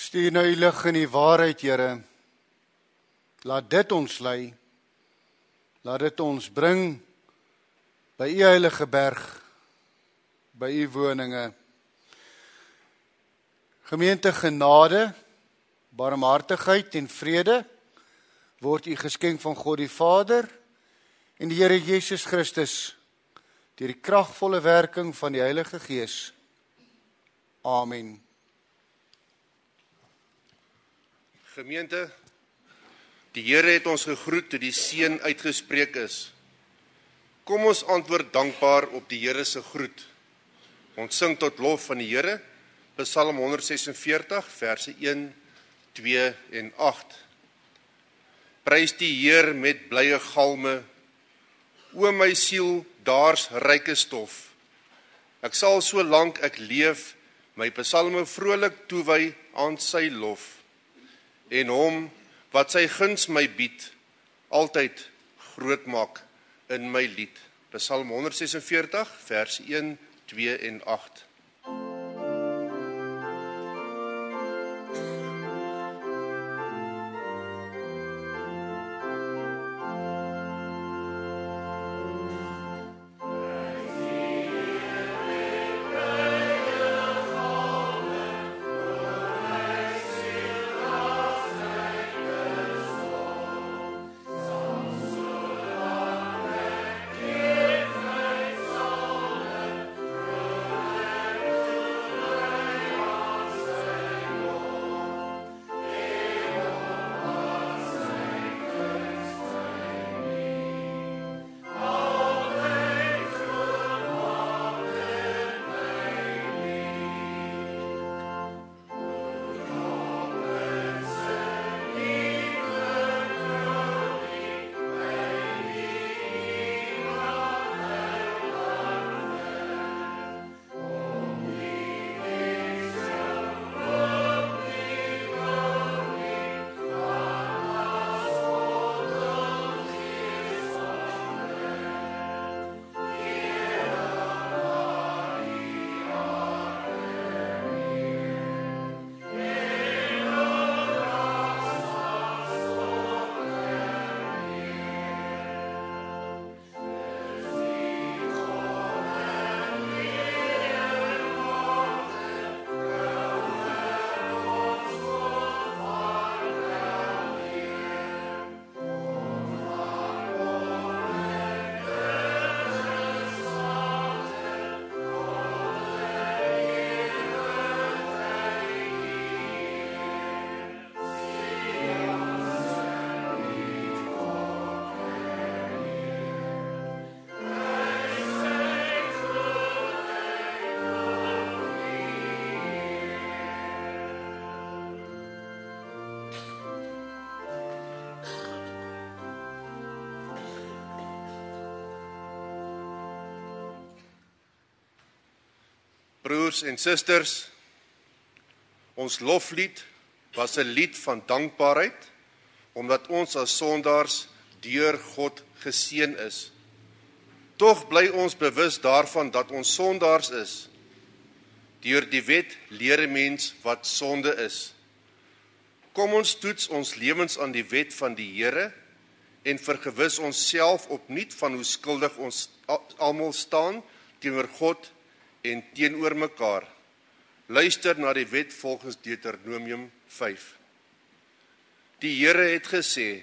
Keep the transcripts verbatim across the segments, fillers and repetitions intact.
Stuur nou die lig in die waarheid, Here. Laat dit ons lei. Laat dit ons bring by U heilige berg, by U woninge. Gemeente, genade, barmhartigheid en vrede word U geskenk van God die Vader en die Here Jesus Christus deur die kragvolle werking van die Heilige Gees. Amen. Gemeente, die Here het ons gegroet toe die seën uitgespreek is. Kom ons antwoord dankbaar op die Here se groet. Ons sing tot lof van die Here, Psalm honderdsesenveertig, verse een, twee en agt. Prys die Heer met blye galme, o my siel, daar's ryke stof. Ek sal so lank ek leef, my psalme vrolik toewy aan sy lof, en hom wat sy guns my bied, altyd groot maak in my lied. Psalm honderdsesenveertig, vers een, twee en agt. Broers en susters, ons loflied was 'n lied van dankbaarheid, omdat ons as sondaars deur God geseën is. Tog bly ons bewus daarvan dat ons sondaars is. Deur die wet leer 'n mens wat sonde is. Kom ons toets ons lewens aan die wet van die Here en vergewis onsself opnuut van hoe skuldig ons almal staan teenoor God en teenoor mekaar. Luister na die wet volgens Deuteronomium vyf. Die Here het gesê,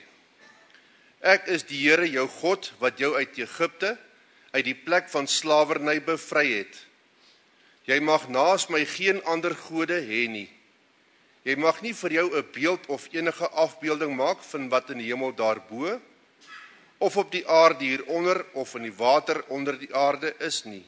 ek is die Here jou God wat jou uit Egipte, uit die plek van slawerny bevry het. Jy mag naas my geen ander gode hê nie. Jy mag nie vir jou 'n beeld of enige afbeelding maak van wat in die hemel daarbo, of op die aarde hieronder, of in die water onder die aarde is nie.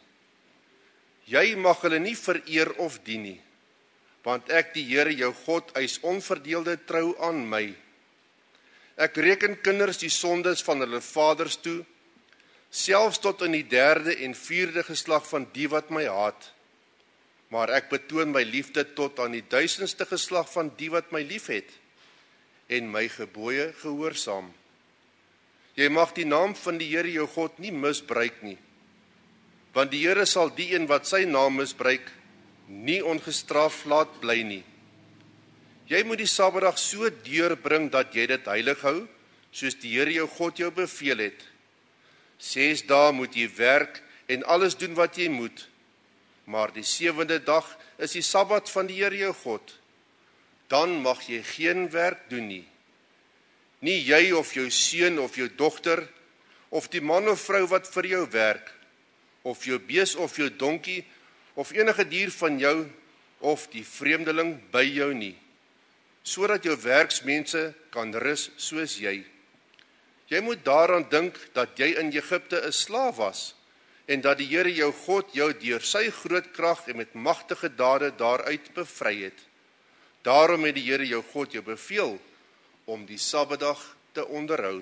Jy mag hulle nie vereer of dien nie, want ek die Here jou God eis onverdeelde trou aan my. Ek reken kinders die sondes van hulle vaders toe, selfs tot in die derde en vierde geslag van die wat my haat. Maar ek betoon my liefde tot aan die duisendste geslag van die wat my liefhet en my gebooie gehoorsaam. Jy mag die naam van die Here jou God nie misbruik nie, want die Here sal die een wat sy naam misbruik nie ongestraf laat bly nie. Jy moet die Sabbatdag so deurbring dat jy dit heilig hou, soos die Here jou God jou beveel het. Ses dae moet jy werk en alles doen wat jy moet, maar die sewende dag is die Sabbat van die Here jou God. Dan mag jy geen werk doen nie. Nie jy of jou seun of jou dogter, of die man of vrou wat vir jou werk, of jou bees of jou donkie, of enige dier van jou, of die vreemdeling by jou nie, sodat jou werksmense kan rus soos jy. Jy moet daaraan dink dat jy in Egipte 'n slaaf was, en dat die Here jou God jou deur sy groot krag en met magtige dade daaruit bevry het. Daarom het die Here jou God jou beveel om die Sabbatdag te onderhou.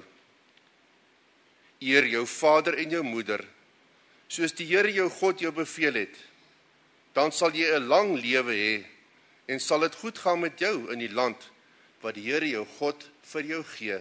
Eer jou vader en jou moeder, soos die Here jou God jou beveel het. Dan sal jy 'n lang lewe hê en sal dit goed gaan met jou in die land wat die Here jou God vir jou gee.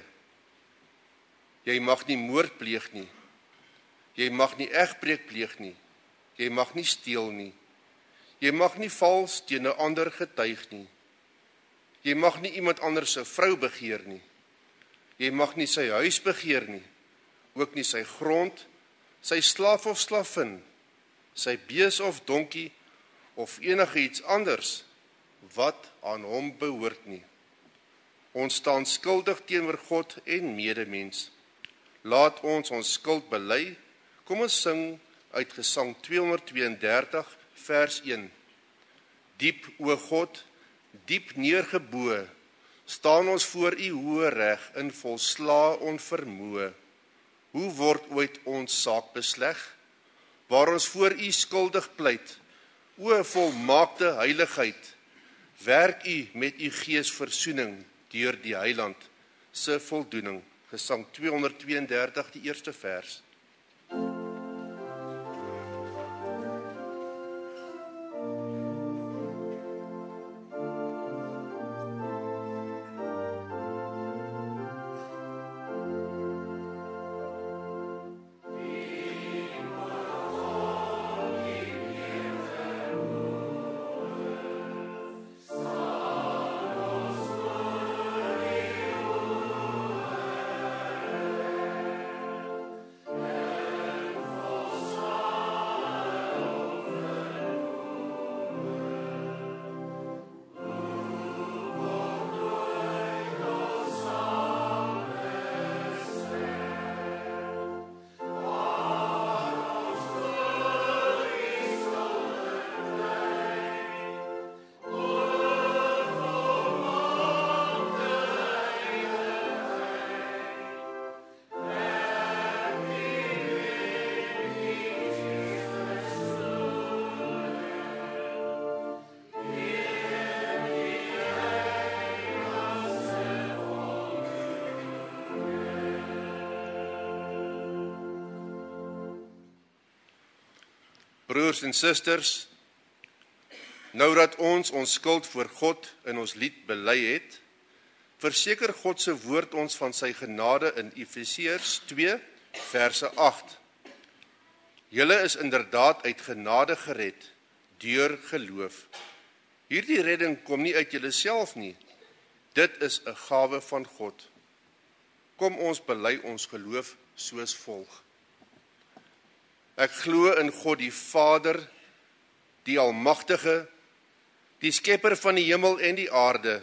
Jy mag nie moord pleeg nie. Jy mag nie egbreek pleeg nie. Jy mag nie steel nie. Jy mag nie vals teen 'n ander getuig nie. Jy mag nie iemand anders se vrou begeer nie. Jy mag nie sy huis begeer nie, ook nie sy grond, sy slaaf of slavin, sy bees of donkie, of enige iets anders wat aan hom behoort nie. Ons staan skuldig teenoor God en medemens. Laat ons ons skuld bely. Kom ons sing uit Gesang tweehonderdtweeëndertig vers een. Diep, o God, diep neergeboë, staan ons voor u hoë reg in volslaa onvermoë. Hoe word ooit ons saak besleg, waar ons voor u skuldig pleit? O volmaakte heiligheid, werk u met u gees versoening deur die Heiland se voldoening. Gesang tweehonderdtweeëndertig, die eerste vers. Broers en susters, nou dat ons ons skuld voor God in ons lied bely het, verseker God se woord ons van sy genade in Efesiërs twee verse agt. Julle is inderdaad uit genade gered deur geloof. Hierdie redding kom nie uit julleself nie. Dit is 'n gawe van God. Kom ons bely ons geloof soos volg. Ek glo in God die Vader, die Almagtige, die Skepper van die hemel en die aarde,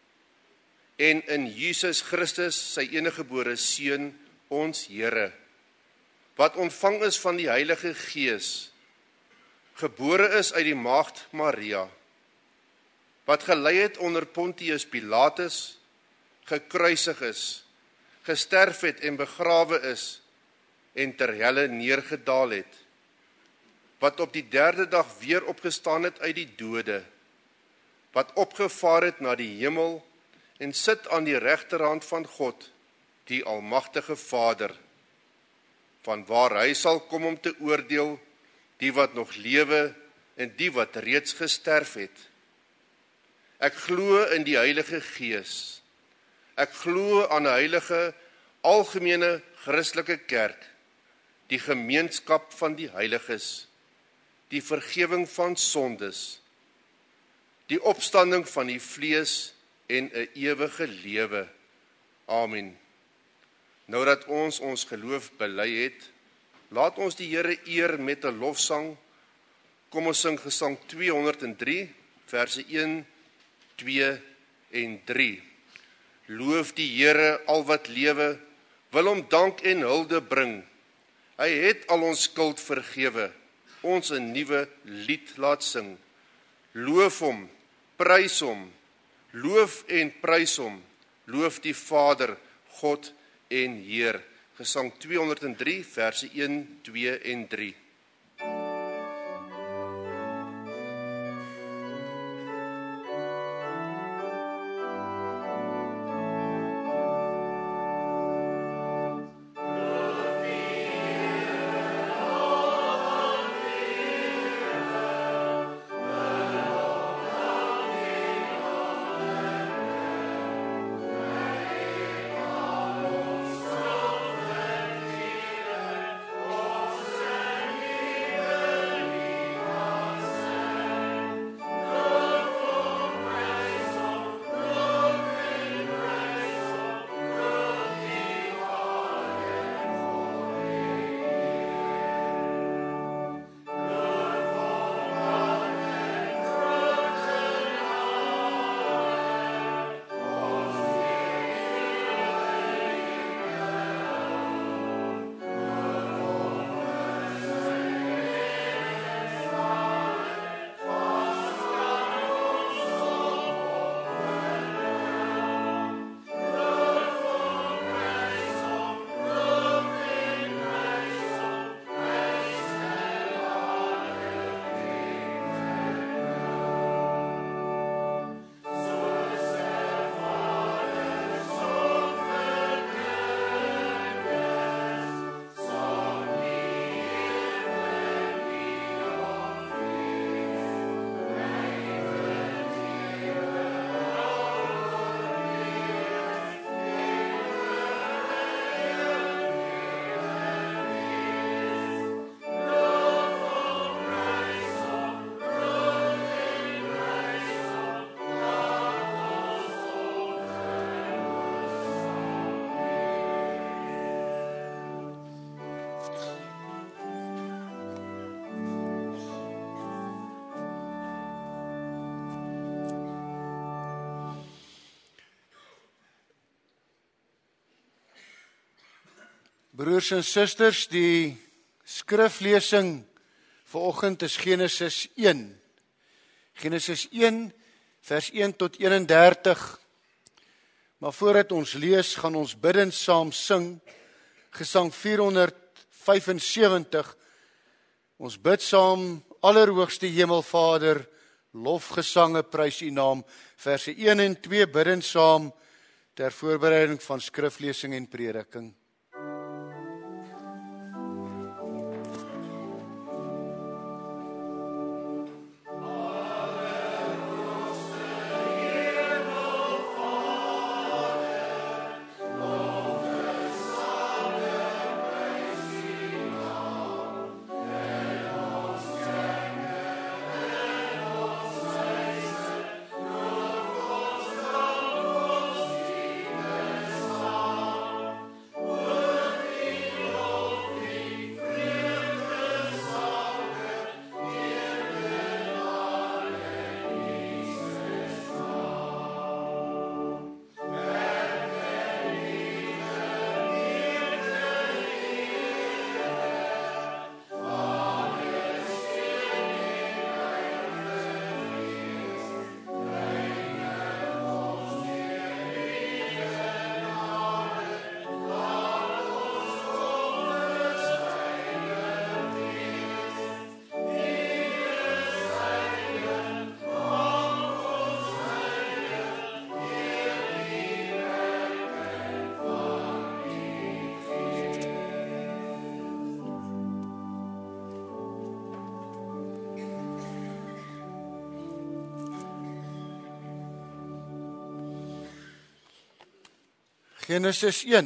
en in Jesus Christus, sy eniggebore Seun, ons Here, wat ontvang is van die Heilige Gees, gebore is uit die maagd Maria, wat gelei het onder Pontius Pilatus, gekruisig is, gesterf het en begrawe is, en ter helle neergedaal het, wat op die derde dag weer opgestaan het uit die dode, wat opgevaar het na die hemel en sit aan die regterhand van God, die Almagtige Vader, van waar hy sal kom om te oordeel die wat nog lewe en die wat reeds gesterf het. Ek glo in die Heilige Gees. Ek glo aan 'n heilige, algemene Christelike kerk, die gemeenskap van die heiliges, die vergifnis van sondes, die opstanding van die vlees en 'n ewige lewe. Amen. Nou dat ons ons geloof bely het, laat ons die Here eer met 'n lofsang. Kom ons sing gesang tweehonderd drie, verse een, twee en drie. Loof die Here al wat lewe, wil hom dank en hulde bring. Hy het al ons skuld vergewe, ons 'n nuwe lied laat sing. Loof hom, prys hom, loof en prys hom, loof die Vader, God en Heer. Gesang tweehonderd drie, verse een, twee en drie. Broers en susters, die skriflesing vanoggend is Genesis een. Genesis een, vers een tot eenendertig. Maar voordat ons lees, gaan ons bidend saam sing, gesang vierhonderd vyfensewentig. Ons bid saam, Allerhoogste Hemelvader, lofgesange prys U naam, verse een en twee bidend saam, ter voorbereiding van skriflesing en prediking. Genesis een.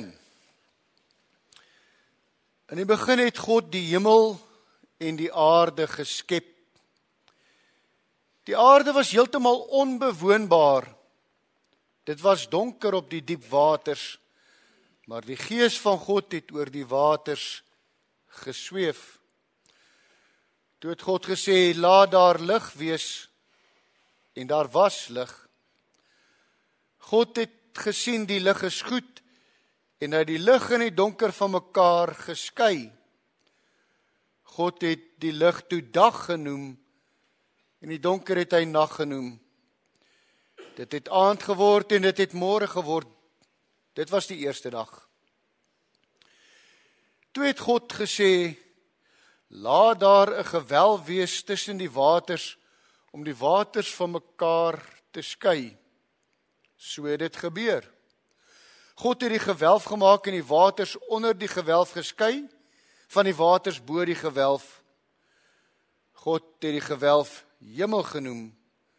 In die begin het God die hemel en die aarde geskep. Die aarde was heeltemal onbewoonbaar. Dit was donker op die diep waters, maar die Gees van God het oor die waters gesweef. Toe het God gesê, laat daar lig wees, en daar was lig. God het gesien die lig is goed, en hy het die lig en die donker van mekaar geskei. God het die lig toe dag genoem, en die donker het hy nag genoem. Dit het aand geword en dit het môre geword. Dit was die eerste dag. Toe het God gesê, laat daar 'n gewelf wees tussen die waters, om die waters van mekaar te skei. So het dit gebeur. God het die gewelf gemaak en die waters onder die gewelf geskei, van die waters bo die gewelf. God het die gewelf hemel genoem.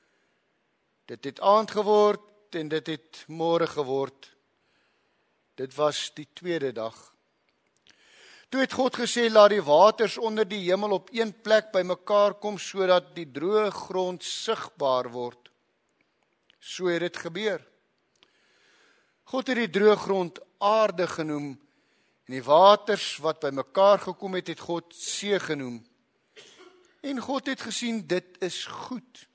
Dit het aand geword en dit het môre geword. Dit was die tweede dag. Toe het God gesê, laat die waters onder die hemel op een plek bymekaar kom, sodat die droë grond sigbaar word. So het dit gebeur. God het die droë grond aarde genoem, en die waters wat bymekaar gekom het, het God see genoem. En God het gesien, dit is goed.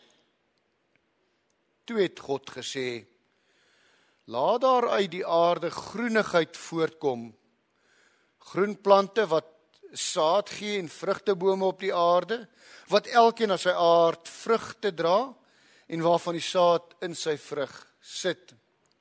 Toe het God gesê, laat daar uit die aarde groenigheid voortkom, groenplante wat saad gee en vrugtebome op die aarde, wat elkeen aan sy aard vrugte dra, en waarvan die saad in sy vrug sit.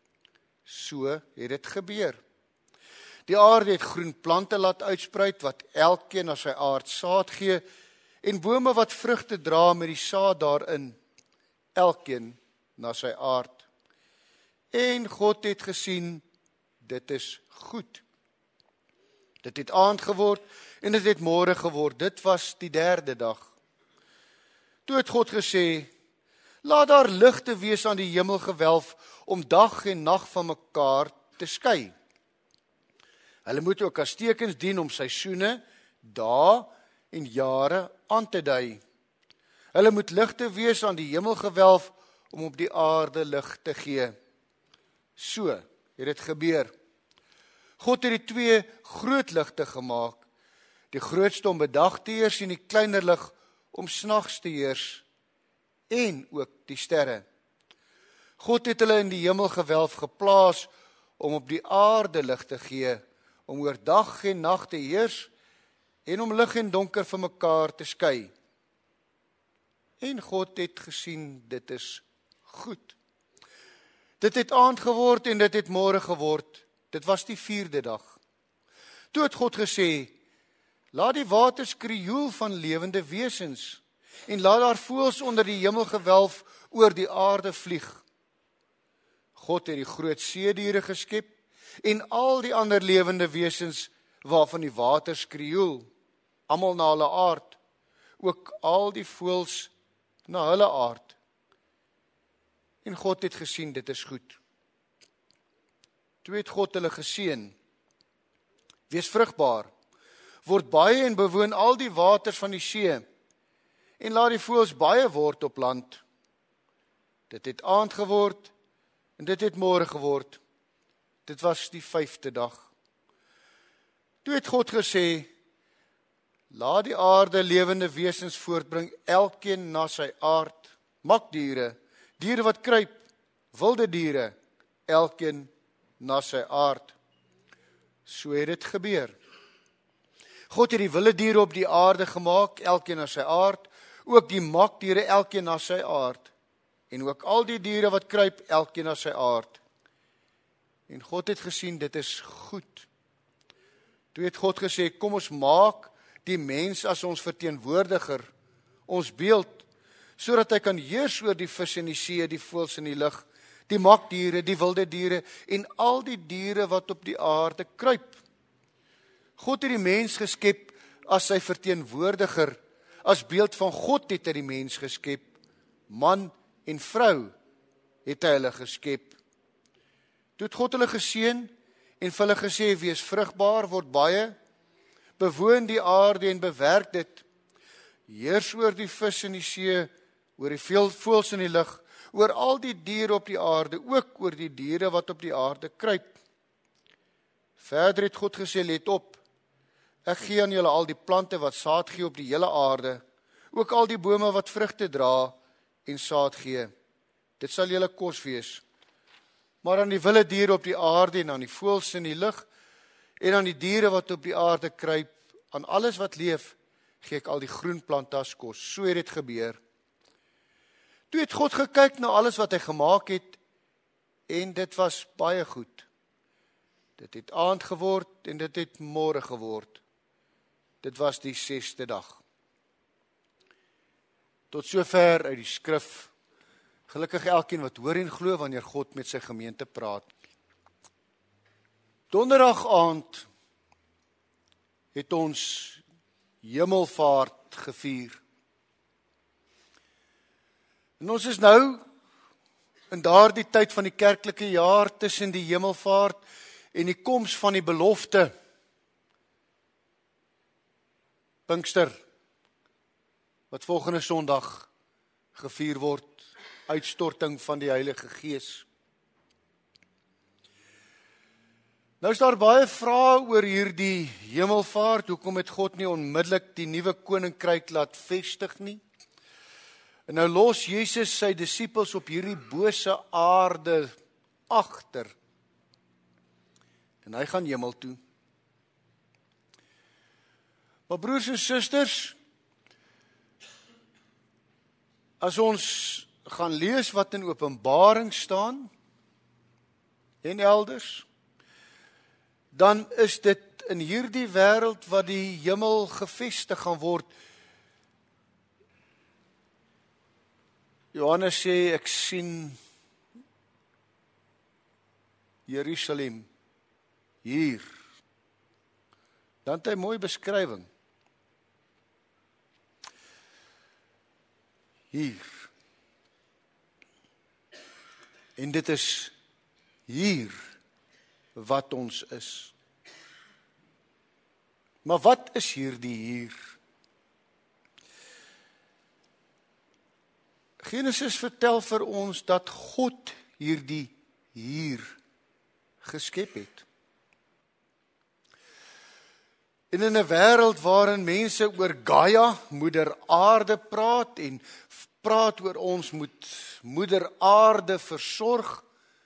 So het dit gebeur. Die aarde het groenplante laat uitspruit, wat elkeen aan sy aard saad gee, en bome wat vrugte dra met die saad daarin, elkeen na sy aard. En God het gesien, dit is goed. Dit het aand geword, en dit het môre geword. Dit was die derde dag. Toe het God gesê, laat daar ligte wees aan die hemelgewelf, om dag en nag van mekaar te skei. Hulle moet ook as tekens dien om seisoene, dae en jare aan te dui. Hulle moet ligte wees aan die hemelgewelf, om op die aarde lig te gee. So het dit gebeur. God het die twee groot ligte gemaak, die grootste om bedag te heers en die kleiner lig om snags te heers, en ook die sterre. God het hulle in die hemelgewelf geplaas om op die aarde lig te gee, om oor dag en nag te heers en om lig en donker van mekaar te skei. En God het gesien, dit is goed. Dit het aand geword en dit het môre geword. Dit was die vierde dag. Toe het God gesê, laat die waters krioel van lewende wesens, en laat daar voëls onder die hemelgewelf oor die aarde vlieg. God het die groot seediere geskep, en al die ander lewende wesens waarvan die waters krioel, almal na hulle aard, ook al die voëls na hulle aard. En God het gesien, dit is goed. Toe het God hulle geseën, wees vrugbaar, word baie en bewoon al die waters van die see, en laat die voëls baie word op land. Dit het aand geword, en dit het môre geword. Dit was die vyfde dag. Toe het God gesê, laat die aarde lewende wesens voortbring, elkeen na sy aard, makdiere, diere wat kruip, wilde diere, elkeen na sy aard. So het dit gebeur. God het die wilde diere op die aarde gemaak, elkeen na sy aard, ook die makdiere, elkeen na sy aard, en ook al die diere wat kruip, elkeen na sy aard. En God het gesien, dit is goed. Toe het God gesê, kom ons maak die mens as ons verteenwoordiger, ons beeld, sodat hy kan heers oor die vis in die see, die voëls in die lug, die makdiere, die wilde diere, en al die diere wat op die aarde kruip. God het die mens geskep as sy verteenwoordiger, as beeld van God het hy die mens geskep, man en vrou het hy hulle geskep. Toe het God hulle geseën en vir hulle gesê, wees vrugbaar, word baie, bewoon die aarde en bewerk dit, heers oor die vis in die see, oor die voëls in die lug, oor al die diere op die aarde, ook oor die diere wat op die aarde kruip. Verder het God gesê, let op, ek gee aan julle al die plante wat saad gee op die hele aarde, ook al die bome wat vrugte dra en saad gee. Dit sal julle kos wees. Maar aan die wilde diere op die aarde en aan die voëls in die lug en aan die diere wat op die aarde kruip, aan alles wat leef, gee ek al die groen plante as kos. So het dit gebeur. Toe het God gekyk na alles wat hy gemaak het en dit was baie goed. Dit het aand geword en dit het môre geword. Dit was die sesde dag. Tot sover uit die skrif. Gelukkig elkeen wat hoor en glo wanneer God met sy gemeente praat. Donderdag aand het ons Hemelvaart gevier. En ons is nou in daardie tyd van die kerklike jaar tussen die Hemelvaart en die koms van die belofte. Pinkster, wat volgende Sondag gevier word, uitstorting van die Heilige Gees. Nou is daar baie vrae oor hierdie Hemelvaart, hoekom het God nie onmiddellik die nuwe koninkryk laat vestig nie? En nou los Jesus sy disippels op hierdie bose aarde agter. En hy gaan hemel toe. Maar broers en susters, as ons gaan lees wat in Openbaring staan, en elders, dan is dit in hierdie wêreld wat die hemel gevestig gaan word. Johannes sê, ek sien Jerusalem hier. Dan het hy mooi beskrywing. Hier. En dit is hier wat ons is. Maar wat is hierdie hier? Genesis vertel vir ons dat God hierdie hier geskep het. En in 'n wêreld waarin mense oor Gaia, moeder aarde praat en praat oor ons moet moeder aarde versorg,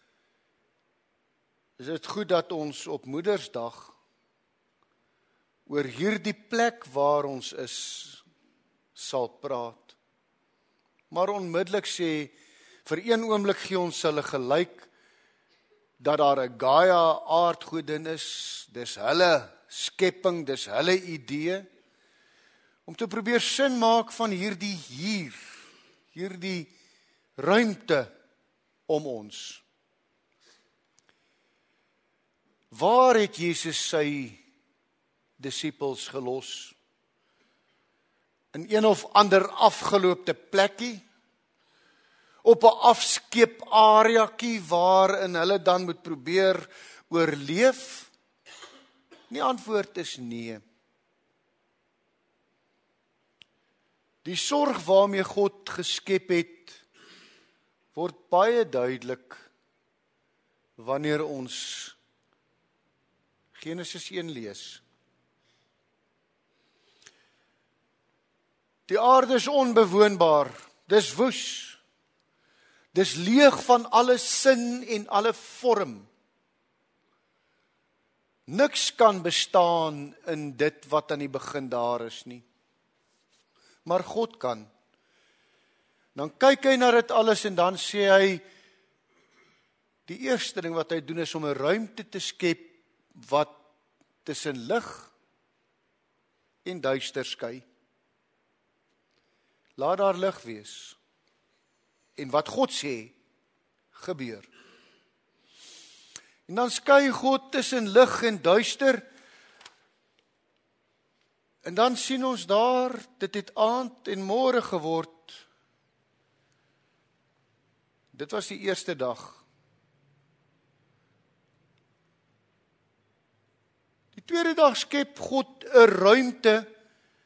is dit goed dat ons op Moedersdag oor hierdie plek waar ons is, sal praat. Maar onmiddellik sê, vir een oomblik gee ons hulle gelyk, dat daar 'n Gaia aardgodin is, dis hulle skepping, dis hulle idee, om te probeer sin maak van hierdie hier, hierdie ruimte om ons. Waar het Jesus sy disippels gelos? In een of ander afgeloopte plekkie, op 'n afskeep areakie waarin hulle dan moet probeer oorleef? Die antwoord is nee. Die sorg waarmee God geskep het, word baie duidelik wanneer ons Genesis een lees. Die aarde is onbewoonbaar, dis woes, dis leeg van alle sin en alle vorm. Niks kan bestaan in dit wat aan die begin daar is nie. Maar God kan. Dan kyk hy na dit alles en dan sê hy, die eerste ding wat hy doen is om 'n ruimte te skep wat tussen lig en duister skei. Laat daar lig wees. En wat God sê, gebeur. En dan skei God tussen lig en duister. En dan sien ons daar, dit het aand en môre geword. Dit was die eerste dag. Die tweede dag skep God 'n ruimte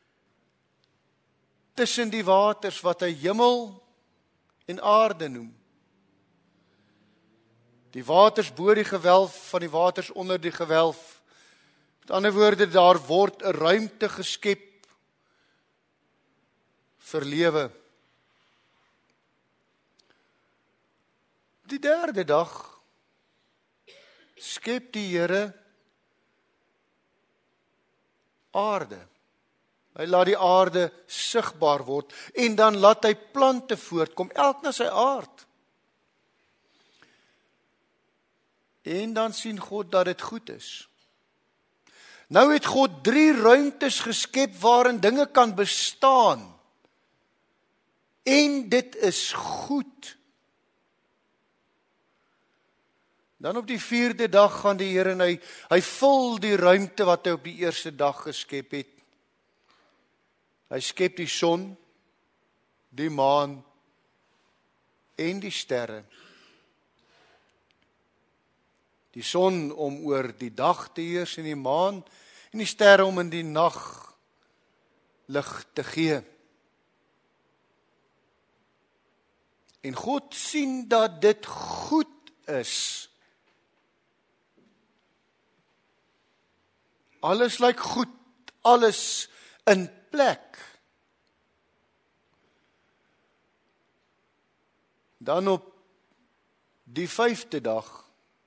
tussen die waters wat hy hemel en aarde noem. Die waters bo die gewelf van die waters onder die gewelf. Met ander woorde, daar word 'n ruimte geskep vir lewe. Die derde dag skep die Here aarde. Hy laat die aarde sigbaar word en dan laat hy plante voortkom, elk na sy aard. En dan sien God dat dit goed is. Nou het God drie ruimtes geskep waarin dinge kan bestaan. En dit is goed. Dan op die vierde dag gaan die Here en hy, hy vul die ruimte wat hy op die eerste dag geskep het. Hy skep die son, die maan en die sterre. Die son om oor die dag te heers en die maan en die sterre om in die nag lig te gee. En God sien dat dit goed is. Alles lyk goed, alles in plek. Dan op die vyfde dag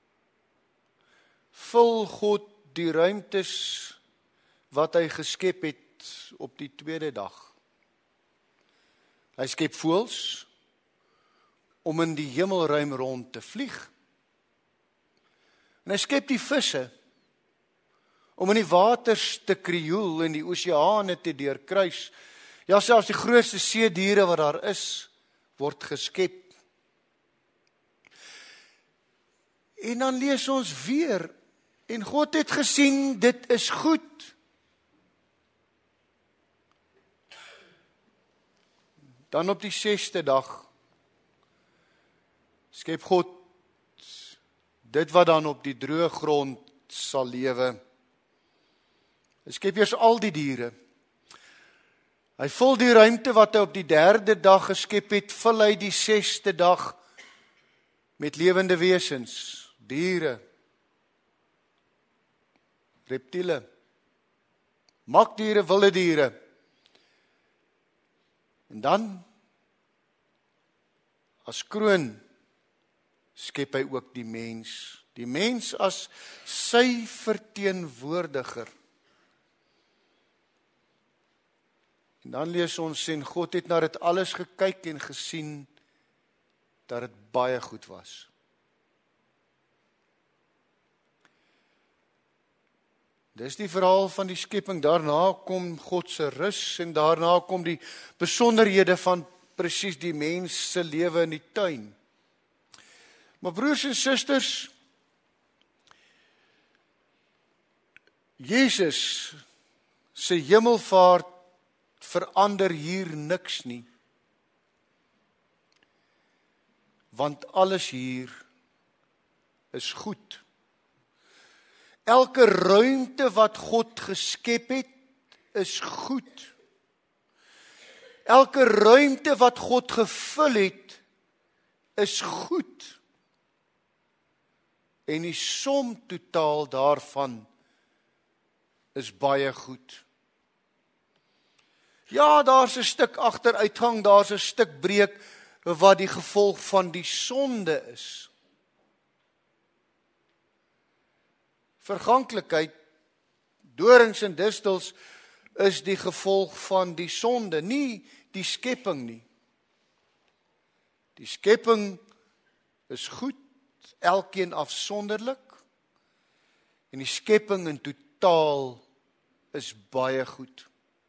vul God die ruimtes wat hy geskep het op die tweede dag. Hy skep voëls om in die hemelruim rond te vlieg. En hy skep die visse om in die waters te krioel en die oseane te deurkruis. Ja, selfs die grootste seediere wat daar is, word geskep. En dan lees ons weer, en God het gesien, dit is goed. Dan op die sesde dag, skep God dit wat dan op die droë grond sal lewe. Hy skep eers al die diere. Hy vul die ruimte wat hy op die derde dag geskep het, vul hy die sesde dag met lewende wesens, diere, reptiele, makdiere, wilde diere. En dan, as kroon, skep hy ook die mens. Die mens as sy verteenwoordiger. En dan lees ons, en God het na dit alles gekyk en gesien, dat dit baie goed was. Dis die verhaal van die skepping. Daarna kom God se rus en daarna kom die besonderhede van presies die mens se lewe in die tuin. Maar broers en susters, Jesus se hemelvaart verander hier niks nie. Want alles hier is goed. Elke ruimte wat God geskep het, is goed. Elke ruimte wat God gevul het, is goed. En die som totaal daarvan is baie goed. Ja, daar's 'n stuk agteruitgang, daar's 'n stuk breek wat die gevolg van die sonde is. Verganklikheid, dorings en distels is die gevolg van die sonde, nie die skepping nie. Die skepping is goed, elkeen afsonderlik, en die skepping in totaal is baie goed.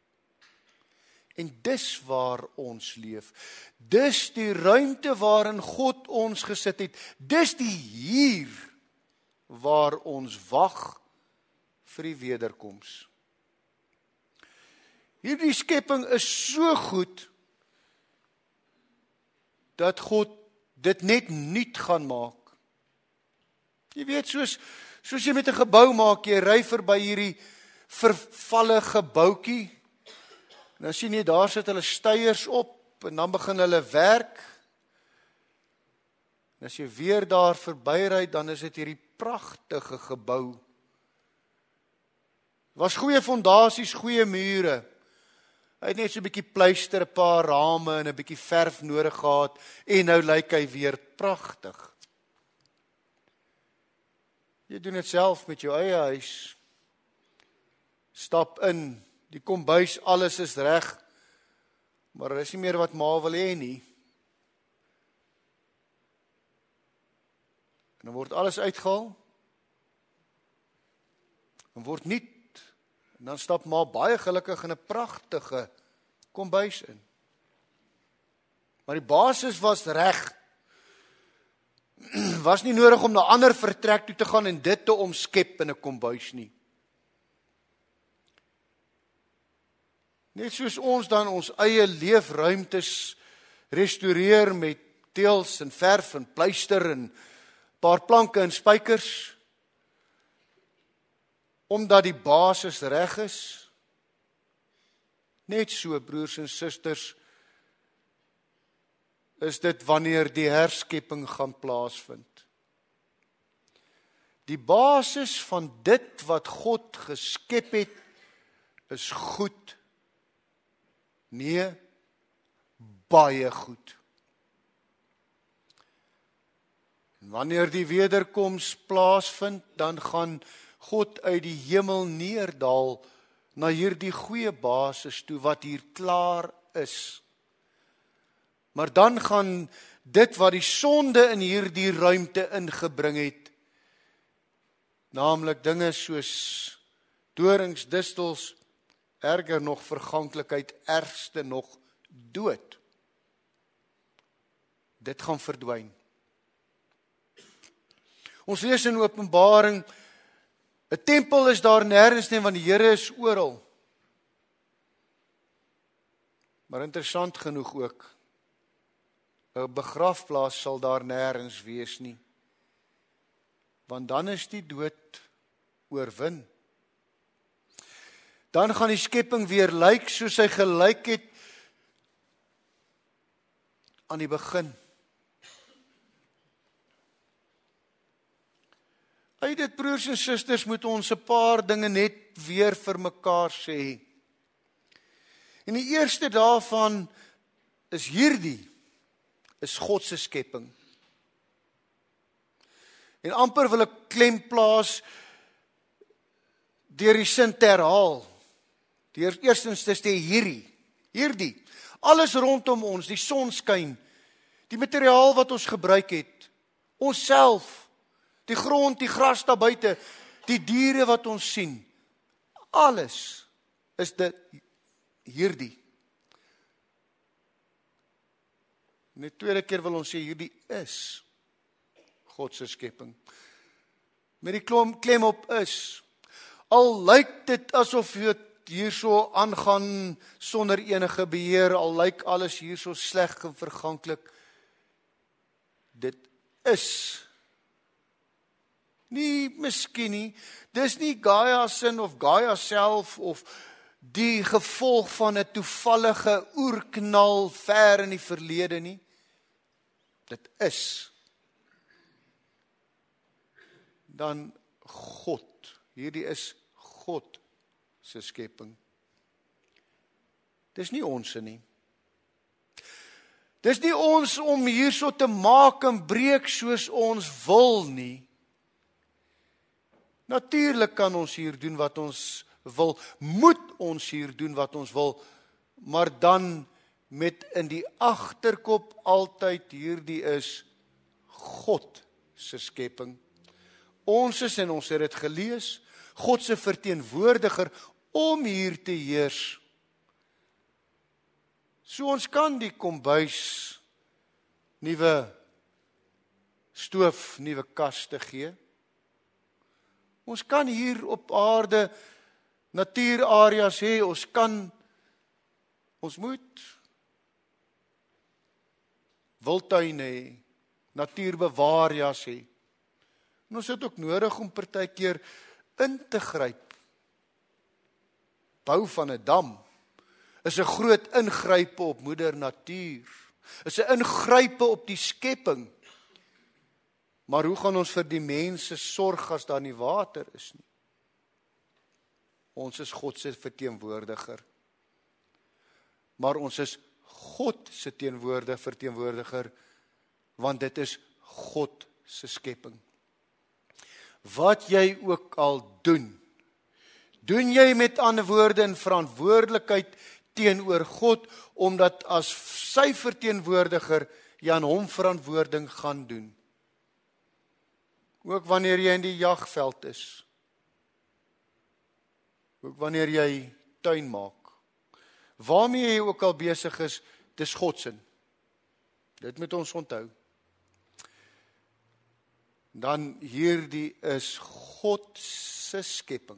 En dis waar ons leef. Dis die ruimte waarin God ons gesit het. Dis die hier waar ons wag vir die wederkoms. Hierdie skepping is so goed dat God dit net nuut gaan maak. Jy weet, soos, soos jy met 'n gebou maak, jy ry verby hierdie vervalle gebouetjie, en dan sien jy, daar sit hulle steiers op, en dan begin hulle werk. En as jy weer daar verbyry, dan is dit hierdie pragtige gebou. Was goeie fondasies, goeie mure. Hy het net so 'n bietjie pleister, 'n paar rame en 'n bietjie verf nodig gehad en nou lyk hy weer pragtig. Jy doen dit self met jou eie huis. Stap in, die kombuis, alles is reg, maar daar is nie meer wat ma wil hê nie. En dan word alles uitgehaal, en word nuut. En dan stap ma baie gelukkig in 'n pragtige kombuis in. Maar die basis was reg. Was nie nodig om na 'n ander vertrek toe te gaan en dit te omskep in 'n kombuis nie. Net soos ons dan ons eie leefruimtes restoreer met teëls en verf en pleister en paar planke en spykers, omdat die basis reg is. Net so, broers en susters, is dit wanneer die herskepping gaan plaasvind. Die basis van dit wat God geskep het, is goed. Nee, baie goed. En wanneer die wederkoms plaasvind, dan gaan God uit die hemel neerdal na hierdie goeie basis toe wat hier klaar is. Maar dan gaan dit wat die sonde in hierdie ruimte ingebring het, naamlik dinge soos dorings, distels, erger nog verganklikheid, ergste nog dood. Dit gaan verdwyn. Ons lees in Openbaring, 'n tempel is daar nêrens nie, want die Here is oral. Maar interessant genoeg ook, 'n begrafplaas sal daar nêrens wees nie. Want dan is die dood oorwin. Dan gaan die skepping weer lyk soos hy gelyk het aan die begin. Uit dit, broers en susters, moet ons 'n paar dinge net weer vir mekaar sê. En die eerste daarvan is hierdie, is God se skepping. En amper wil ek klem plaas deur die sin te herhaal. Deur eerstens te sê hierdie, hierdie, alles rondom ons, die son skyn, die materiaal wat ons gebruik het, onsself, die grond, die gras daar buite, die diere wat ons sien, alles is dit hierdie. En die tweede keer wil ons sê hierdie is God se skepping. Met die klem op is. Al lyk dit asof dit hierso aangaan sonder enige beheer, al lyk alles hierso sleg en verganklik, dit is nie miskien nie, dis nie Gaia sin of Gaia self of die gevolg van 'n toevallige oerknal ver in die verlede nie. Dit is dan God. Hierdie is God se skepping. Dis nie ons nie. Dis nie ons om hierso te maak en breek soos ons wil nie. Natuurlik kan ons hier doen wat ons wil, moet ons hier doen wat ons wil, maar dan met in die agterkop altyd hierdie is God se skepping. Ons is, en ons het dit gelees, God se verteenwoordiger om hier te heers. So ons kan die kombuis nuwe stoof, nuwe kaste gee. Ons kan hier op aarde natuurareas hê, ons kan, ons moet wildtuine hê, natuurbewaarjas hê. En ons het ook nodig om partykeer in te gryp. Bou van 'n dam is 'n groot ingrype op moeder natuur. Is 'n ingrype op die skepping. Maar hoe gaan ons vir die mense sorg as daar nie water is nie? Ons is God se verteenwoordiger. Maar ons is God se teenwoordige verteenwoordiger, want dit is God se skepping. Wat jy ook al doen, doen jy met ander woorde in verantwoordelikheid teenoor God, omdat as sy verteenwoordiger jy aan hom verantwoording gaan doen. Ook wanneer jy in die jagveld is. Ook wanneer jy tuin maak. Waarmee jy ook al besig is, dis God se. Dit moet ons onthou. Dan hierdie is God se skepping.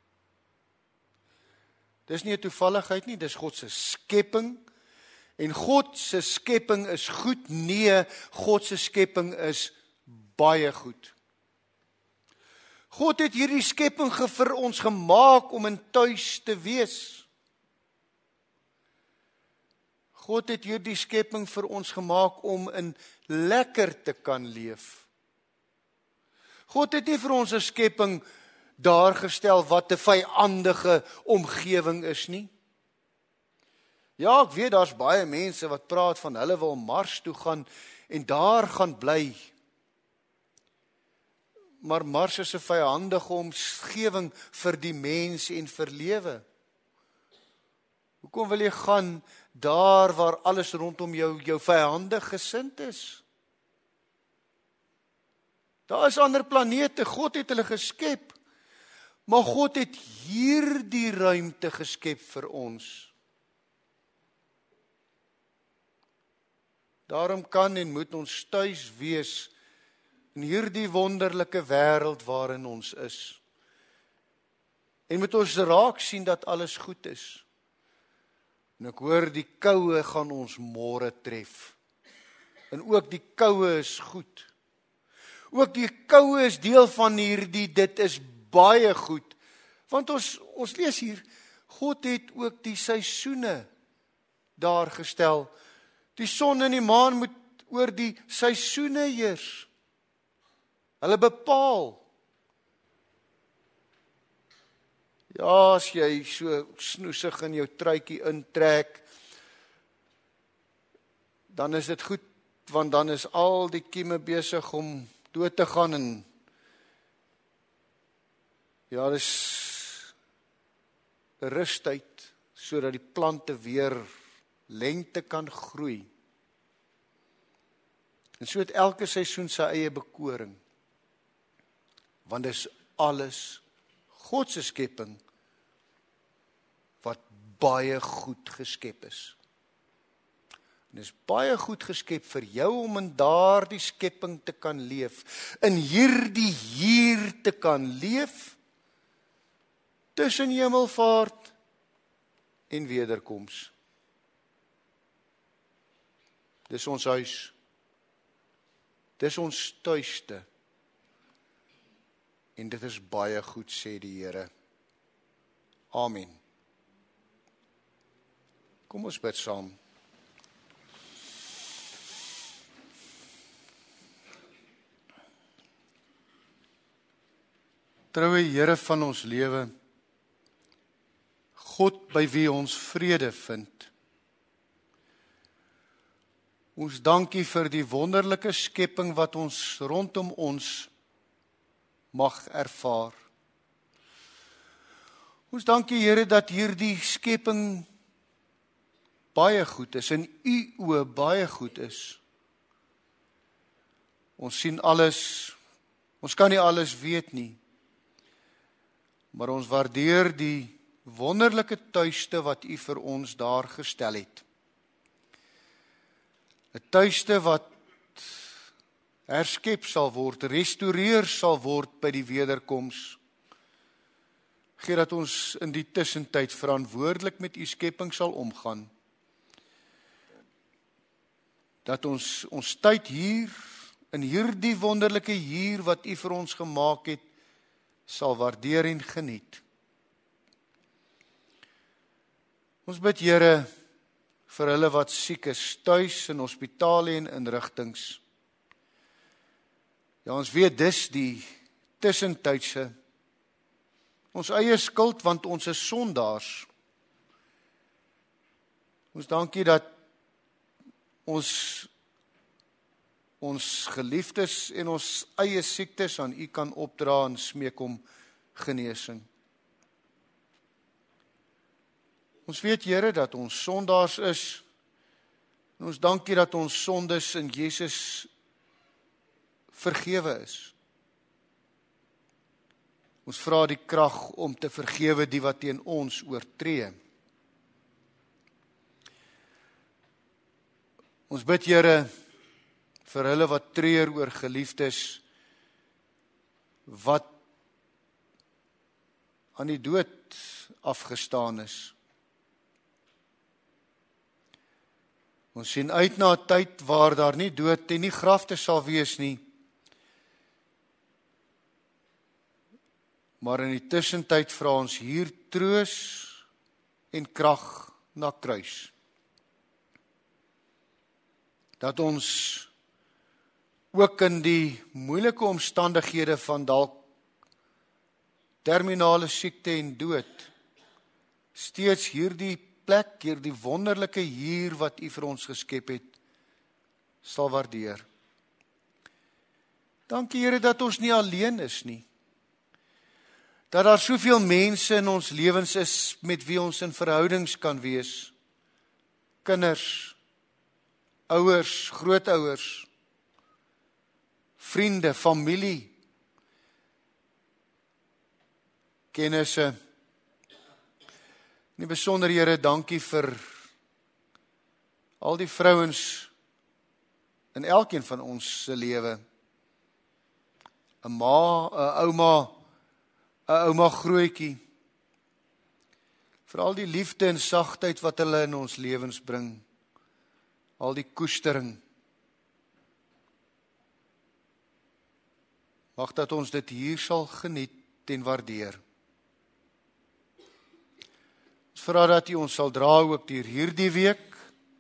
Dis nie 'n toevalligheid nie, dis God se skepping. En God se skepping is goed? Nee, God se skepping is baie goed. God het hierdie skepping vir ons gemaak om in tuis te wees. God het hierdie skepping vir ons gemaak om in lekker te kan leef. God het nie vir ons 'n skepping daar gestel wat 'n vyandige omgewing is nie. Ja, ek weet daar's baie mense wat praat van hulle wil Mars toe gaan en daar gaan bly. Maar Mars is 'n vyandige omgewing vir die mens en vir lewe. Hoekom wil jy gaan daar waar alles rondom jou jou vyandig gesind is? Daar is ander planete, God het hulle geskep. Maar God het hierdie ruimte geskep vir ons. Daarom kan en moet ons tuis wees in hierdie wonderlike wêreld waarin ons is. En moet ons raak sien dat alles goed is. En ek hoor die koue gaan ons môre tref. En ook die koue is goed. Ook die koue is deel van hierdie, dit is baie goed. Want ons, ons lees hier, God het ook die seisoene daar gestel. Die son en die maan moet oor die seisoene heers. Hulle bepaal. Ja, as jy so snoesig in jou truitjie intrek, dan is dit goed, want dan is al die kieme besig om dood te gaan en ja, dis 'n rustyd sodat die plante weer lengte kan groei. En so het elke seisoen sy eie bekoring. Want dis alles God se skepping wat baie goed geskep is. En dis baie goed geskep vir jou om in daardie skepping te kan leef. In hierdie hier te kan leef tussen hemelvaart en wederkoms. Dis ons huis. Dis ons tuiste. En dit is baie goed, sê die Here. Amen. Kom ons bid saam. Troue Here van ons lewe, God by wie ons vrede vind. Ons dankie vir die wonderlike skepping wat ons rondom ons mag ervaar. Ons dankie Here dat hierdie skepping baie goed is, in U oë baie goed is. Ons sien alles, ons kan nie alles weet nie, maar ons waardeer die wonderlike tuiste wat U vir ons daar gestel het. 'n Tuiste wat herskep sal word, restoreer sal word by die wederkoms. Gee dat ons in die tussentyd verantwoordelik met U skepping sal omgaan. Dat ons ons tyd hier, in hierdie wonderlike hier wat U vir ons gemaak het, sal waardeer en geniet. Ons bid Here vir hulle wat siek is, tuis in hospitale en inrigtings. Ja, ons weet dis die tussentydse, ons eie skuld, want ons is sondaars. Ons dankie dat ons ons geliefdes en ons eie siektes aan U kan opdra en smeek om genesing. Ons weet, Here, dat ons sondaars is, en ons dankie dat ons sondes in Jesus vergewe is. Ons vra die krag om te vergewe die wat teen ons oortree. Ons bid, Here, vir hulle wat treur oor geliefdes, wat aan die dood afgestaan is. Ons sien uit na 'n tyd waar daar nie dood en nie grafte sal wees nie. Maar in die tussentyd vra ons hier troos en krag na kruis. Dat ons ook in die moeilike omstandighede van dalk terminale siekte en dood, steeds hierdie plek, hierdie wonderlike hier wat U vir ons geskep het, sal waardeer. Dankie, Here, dat ons nie alleen is nie. Dat daar soveel mense in ons lewens is met wie ons in verhoudings kan wees. Kinders, ouers, grootouers, vriende, familie, kennisse. In die besonder, Here, dankie vir al die vrouens in elkeen van ons se lewe. 'n Ma, 'n ouma, 'n ouma grootjie. Vir al die liefde en sagtheid wat hulle in ons lewens bring. Al die koestering. Mag dat ons dit hier sal geniet en waardeer. Ons vra dat U ons sal dra ook deur hierdie week.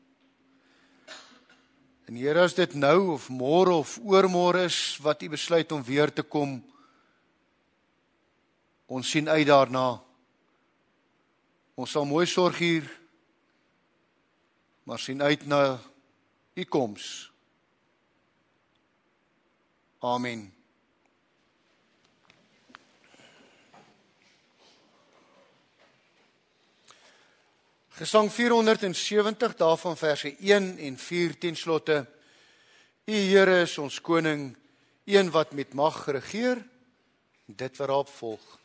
En Here, as dit nou of môre of oormôre is wat U besluit om weer te kom, ons sien uit daarna. Ons sal mooi sorg hier, maar sien uit na U koms. Amen. Gesang vierhonderdsewentig, daarvan verse een en vier, ten slotte. U Here is ons koning, een wat met mag regeer, dit wat daarop volg.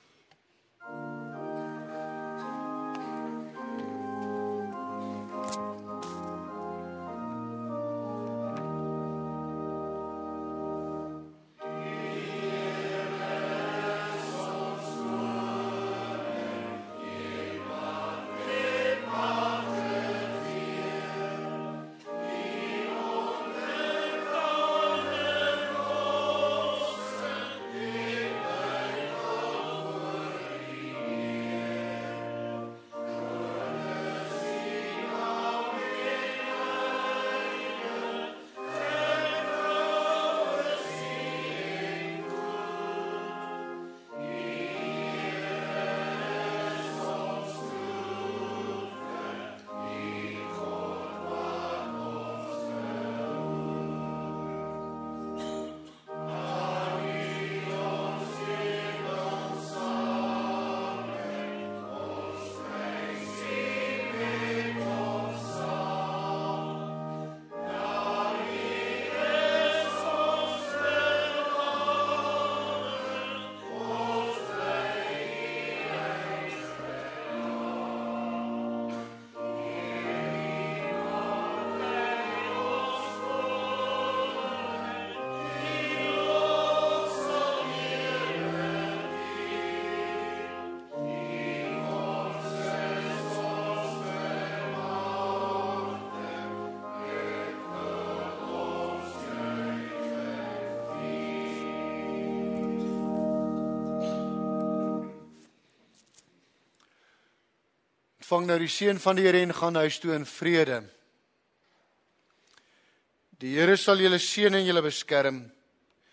Ontvang nou die seën van die Here en gaan huis toe in vrede. Die Here sal julle seën en julle beskerm.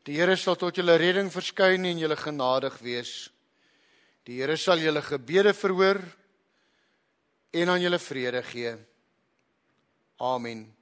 Die Here sal tot julle redding verskyn en julle genadig wees. Die Here sal julle gebede verhoor en aan julle vrede gee. Amen.